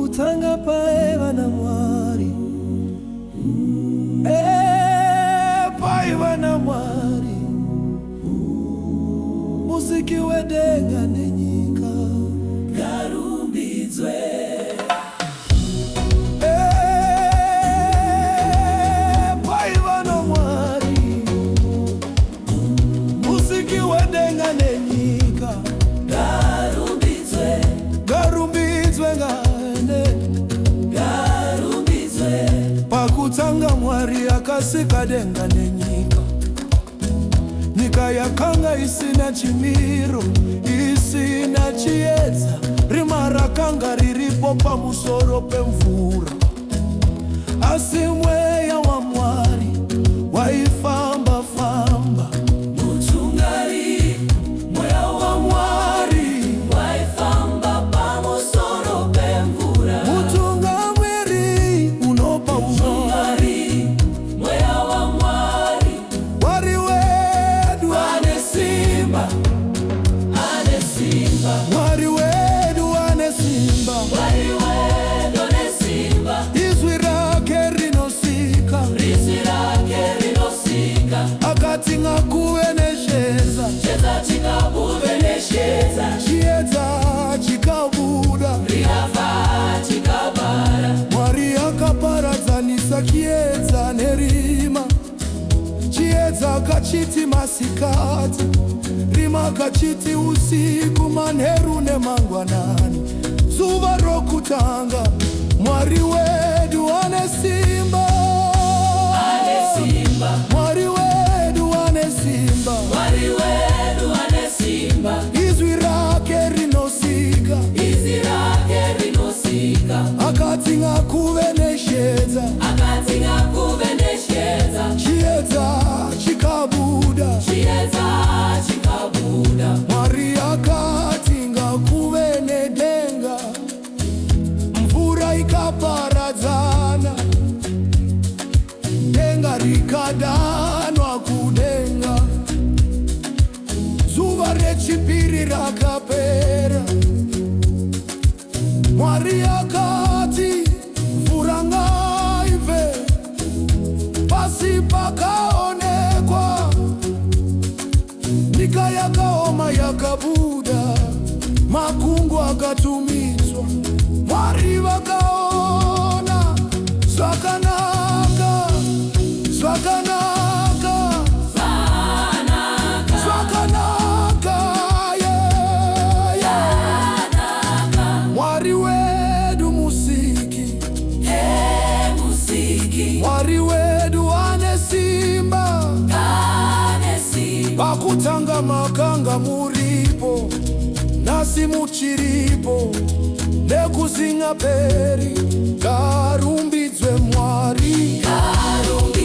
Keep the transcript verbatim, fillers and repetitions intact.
pakutanga paiva naMwari, eh, paiva naMwari, musiki wedenga nenyika ngarumbidzwe. Eh, paiva naMwari, musiki wedenga nenyika ngarumbidzwe. Ngarumbidzwe ngane ngarumbidzwe. Pakutanga Mwari akasika denga nenyika, nyika yakanga isina chimiro, isina chiedza, rima rakanga riripo pamusoro pemvura. Asi mweya wa Mwari waifamba famba, Muchungaji, mweya wa Mwari waifamba pamusoro pemvura. Mutungamiri unopa Muchungaji, mweya wa Mwari, Mwari wedu ane simba, ane simba. Mwari wedu ane simba, Mwari wedu ane simba. izwi rake rinosika, Rizwi rake rinosika. akati ngakuveneshedza, Chiedza chikakuveneshedza. chiedza chikabuda. Rikafa chikabara. Mwari akaparadzanisa chiedza nerima, chiedza kachiti masikati, rima kachiti usiku, manheru nemangwanani, zuva rokutanga. Mwari wedu ane simba, Ane simba. Mwari wedu ane simba, Mwari wedu ane simba. izwi rake rinosika, Izwi rake rinosika. akati ngakuveneshedza, Akati ngakuveneshedza. chiedza chikabuda. Chiedza chikabuda. Mwari akati ngakuve nedenga, mvura ikaparadzana, denga rikadanwa kudenga, zuva rechipiri rakapera. Mwari akati mvura ngaive, pasi pakaonekwa, nyika yakaoma yakabuda, makungu akatumidzwa. Mwari vakaona zvakanaka, zvakanaka, Zvanaka. zvakanaka, yeah, yeah. Zvanaka. Mwari wedu musiki, Eh, musiki. Mwari wedu ane simba, Ane simba. pakutanga makanga muripo, nasi muchiripo, nekusingaperi. Ngarumbidzwe Mwari. Ngarumbidzwe.